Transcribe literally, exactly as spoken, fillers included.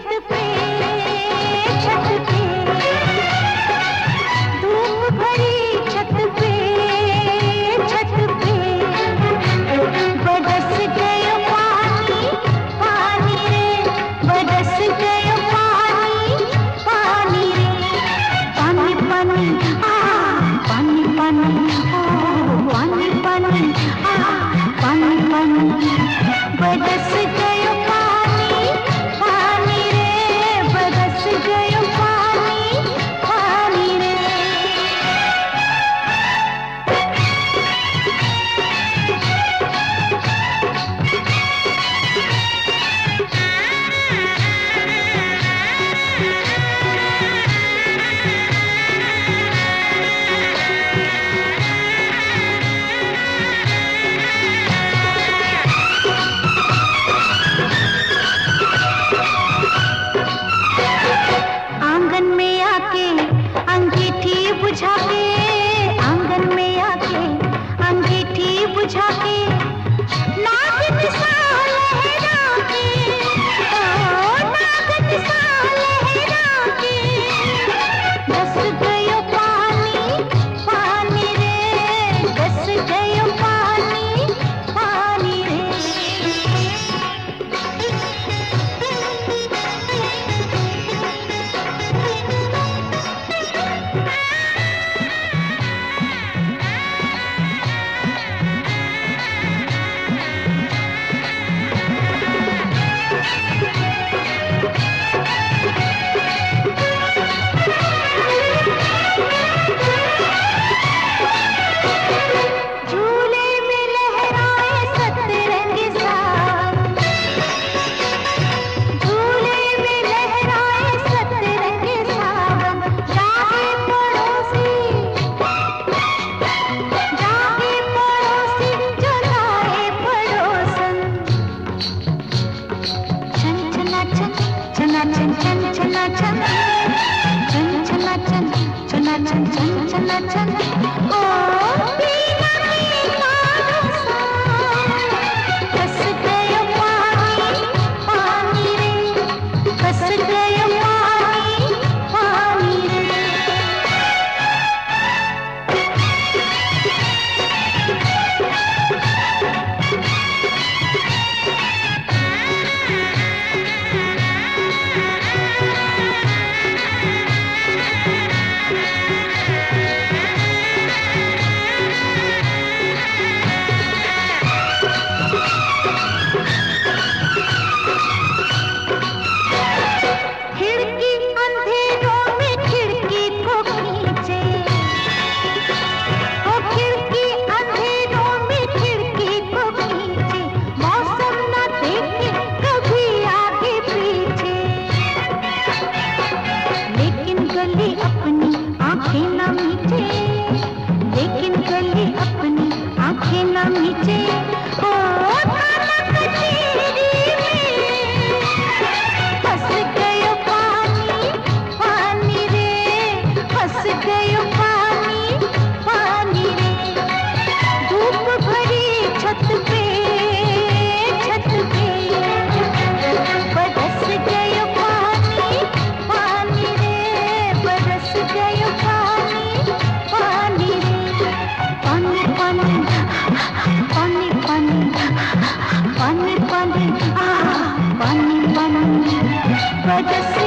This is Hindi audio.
छत पे छत पे धूप भरी छत पे छत पे बरस गयो पानी पानी रे बरस गयो पानी पानी रे पानी पानी आ पानी पानी ओ पानी पानी आ पानी पानी बरस गयो पानी पानी रे बरस गयो पानी पानी रे आंगन में आके अंगीठी बुझा के आंगन में आके अंगीठी बुझा के नागिन सा लहरा के ओ नागिन सा लहरा के बस गयो पानी पानी रे बस गयो पानी पानी रे झूले में लहराए सतरंग साथ झूले में लहराए सतरंग सावन जागे पड़ोसी जागे पड़ोसी जगाए पड़ोसन छन छना छन छना छन छन छना छन छन छना छन छना छन छन छना छन ओ पीना पीना सा बस गयो पानी पानी रे बस गयो पानी पानी रे खिड़की अंधेरों में खिड़की को खींचे ओ खिड़की अंधेरों में खिड़की को खींचे मौसम न देखे कभी आगे पीछे लेकिन गली अपनी आंखें न मीचे लेकिन गली अपनी आंखें न मीचे ओ थाना कचेरी में फंस गयो पानी पानी रे फंस गयो पानी पानी रे धूप भरी छत पे छत पे बरस गयो पानी पानी रे बरस गयो पानी पानी रे पानी पानी पानी पानी पानी पानी आ पानी पानी बरस